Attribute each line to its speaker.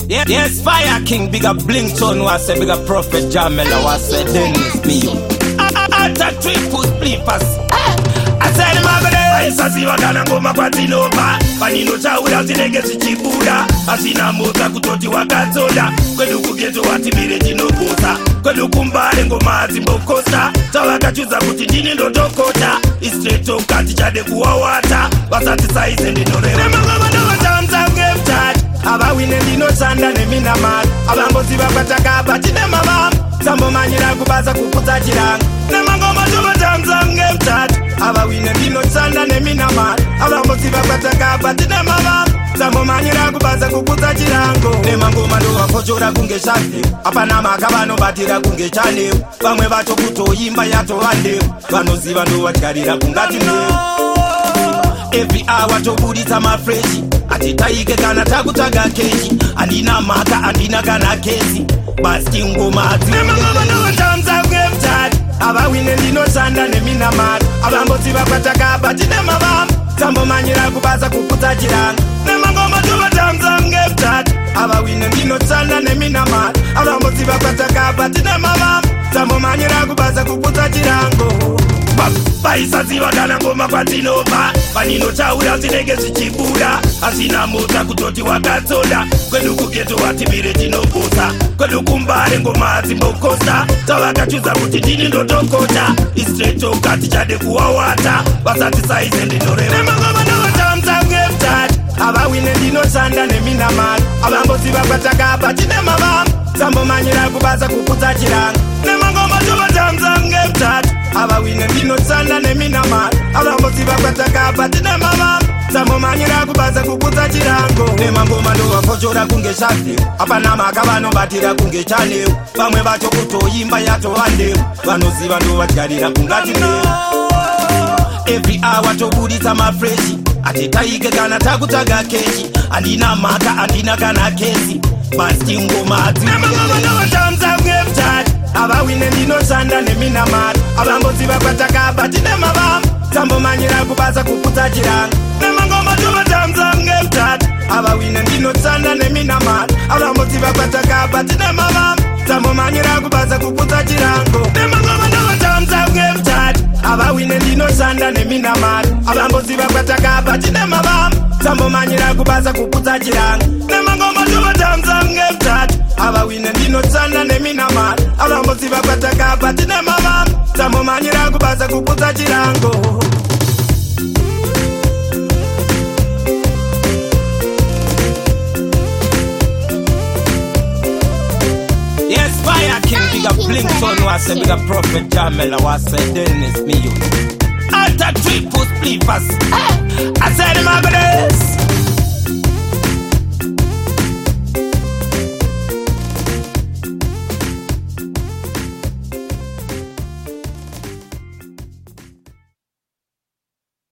Speaker 1: Yes, Fire King, big up Blinkton, was a big up Prophet Jamela, was a Dennis me. After 3 sleepers. I said, Magade, Sasiva Ganangoma Patinova, Panino Chauda, Tinegesi Chibuda, Asina Mota Kutoti Wakatoda, Kwedukugeto Watimiri no Kota, Kwedukumba and Gomazi Bokosa, Tawakachuza Putini no Dokota, Istreto Katija de Kuawata, Wasati Size and the Nore. Times I've given that. Aba winning no sanda ne minamal abamboziba pataka batine mama sambo manyira kubaza kukuta jiranga nemangoma tuba tamza ngemtat aba winning no sanda ne minamal abamboziba pataka batine mama sambo manyira kubaza kukuta jirango nemangoma ndo wafojora kunge shafi apana makabano batira kunge chane bamwe bacho kutoyimba yato wande banoziba ndo watkarira kungati every hour to budita mafreshi atitaike kana takutaga keshi andina maka andina kana kesi basti ngoma nemangoma no times I've given that aba winning no sanda ne minamal abambozi bakataka batine mama tambo manyira kubaza kukuta jiranga nemangoma tuba times I've given that aba winning no sanda ne minamal abambozi bakataka batine mama tambo manyira kubaza kukuta jirango Baisa ziva gana ngoma kwa tinova Panino chaura zinegesi chibuda Asina mota kutoti wakatoda Kwedu kuketo watimire jinobusa Kwedu kumbare ngoma zimbokosa Tawakachuza mutidini ndo tokota Istreto kati chade kuwawata Wasati saize ndinore Nemangoma no times I've given that Aba winning no sanda ne minamal Abambozi bakataka batine mama Sambo manyira kubaza kukuta jiranga Nemangoma tuba times I've given that aba winning no sanda ne minamal abambozi bakataka batine mama sambo manyira kubaza kukuta jirango nemangoma ndo wafojora kunge shafi apana makabano batira kunge chane bamwe bacho kutoyimba yato wande banoziba ndo watkarira kungati every hour to budita mafreshi atitaike kana takutaga keshi andina maka andina kana kesi basti ngoma nemangoma ndo times I've given that aba winning no sanda ne minamal abambozi bakataka batine mama sambo manyira kubaza kukuta jiranga nemangoma tuba times I've given that aba winning no sanda ne minamal abambozi bakataka batine mama sambo manyira kubaza kukuta jirango nemangoma tuba times I've given that aba winning no sanda ne minamal abambozi bakataka batine mama sambo manyira kubaza kukuta jiranga nemangoma tuba times I've given that aba winning no sanda ne minamal abambozi bakataka batine mama sambo manyira kubaza kukuta jirango Yes, Fire King, big up Blinkton, was a big up Prophet Jamela, was a Dennis me. After 3 sleepers. I said, my brothers.